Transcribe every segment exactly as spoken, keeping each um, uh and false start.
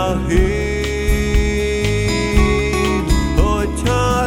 a hív, hogyha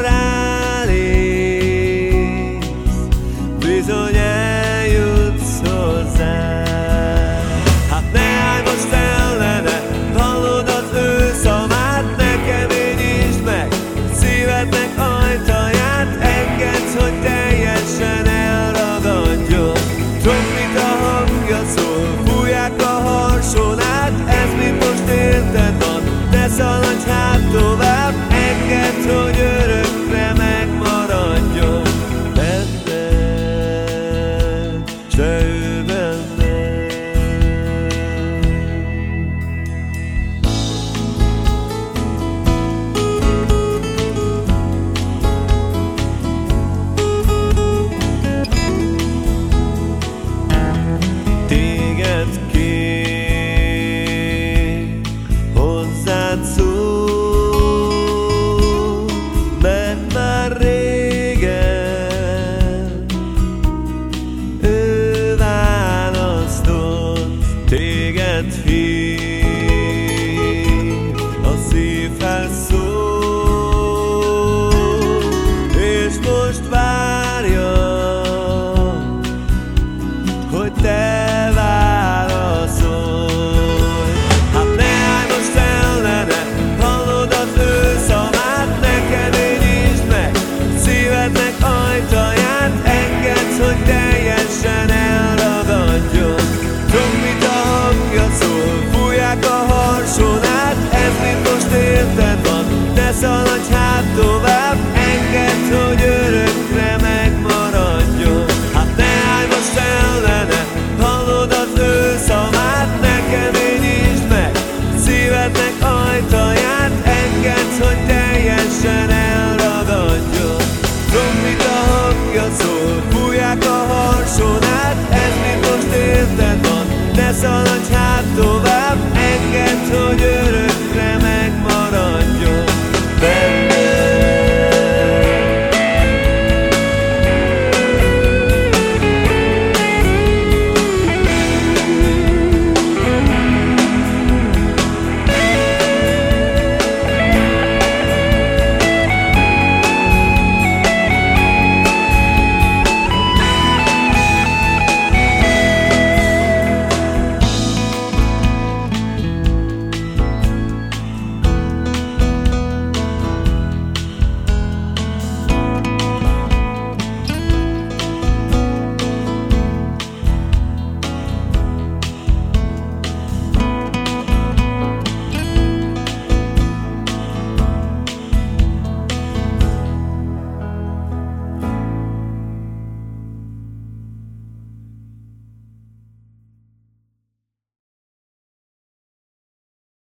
rálépsz, bizony eljutsz hozzá. Hát ne állj most ellene, hallod az ő szavát, ne keményítsd meg szívednek ajtaját, engedd, hogy teljesen elragadjon. Trombita hangja szól, fújják a harsón át, ez mind most érted van, ne szaladj hát tovább, engedd, hogy örökre megmaradjon benned, s te ő benned. Téged kér, hozzád szól, mert már régen ő választott. Téged hív, a szívhez szól, és most várja, hogy te válaszolj. Hát ne állj most ellene, hallod az ő szavát, ne keményítsd meg szívednek ajtaját, engedd, hogy teljesen elragadjon. Trombita hangja szól, fújják a harsón át, ez mind most érted van, ne szaladj hát tovább, engedd, hogy örökre megmaradjon. Hát ne állj most ellene, hallod az ő szavát, ne keményítsd meg szívednek ajtaját, engedd, hogy teljesen elragadjon. Trombita hangja szól, fújják a harsón át, ez mind most érted van, ne szaladj hát tovább, engedd, hogy örökre